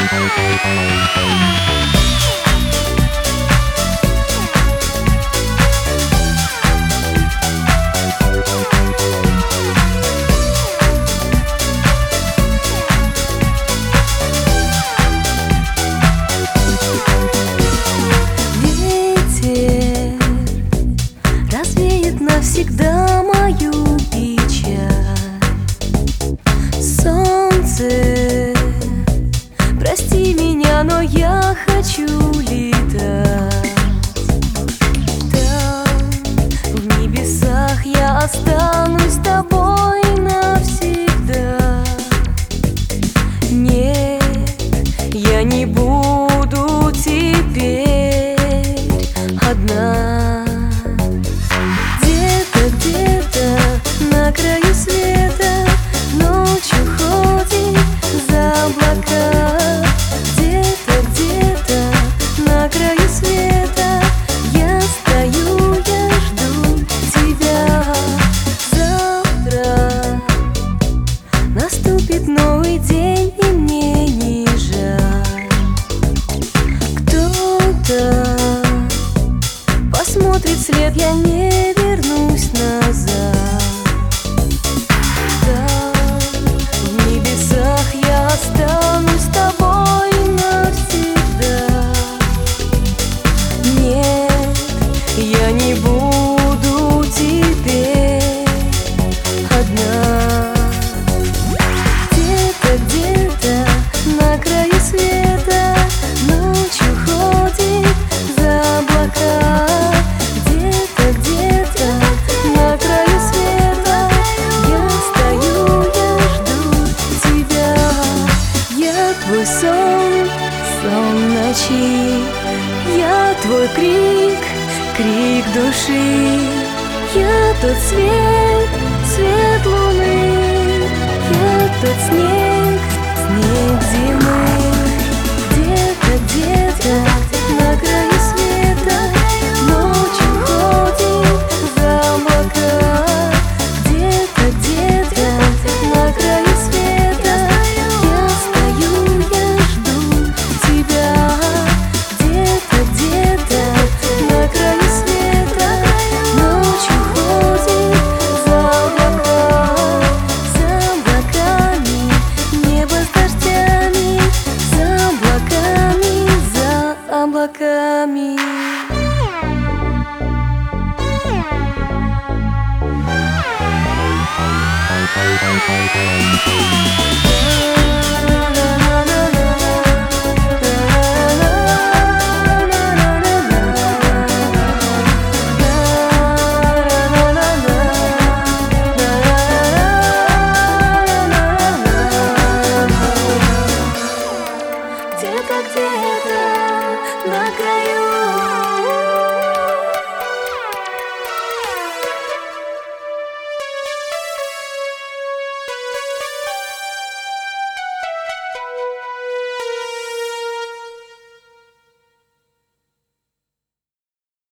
Навсегда мою печаль. Солнце, прости меня, но я хочу летать. Там, в небесах, я останусь с тобой навсегда. Нет, я не буду теперь одна. Где-то на краю света ночью ходит за облака. Где-то на краю света я стою, я жду тебя. Завтра наступит новый день, и мне не жаль. Кто-то посмотрит след, я не вернусь назад. Там, в небесах, я останусь с тобой навсегда. Нет, я не буду теперь одна. Где-то на краю света ночью ходит за облака. На краю света я стою, я жду тебя. Я твой сон, сон ночи. Я твой крик, крик души. Я тот свет, свет луны. Я тот снег, снег зимы. Где-то на краю света ночью ходит за облака. Где-то на краю света я стою, я жду тебя. Где-то на краю света ночью ходит за облака. За облаками небо с дождями. За облаками, за облаками. Bye.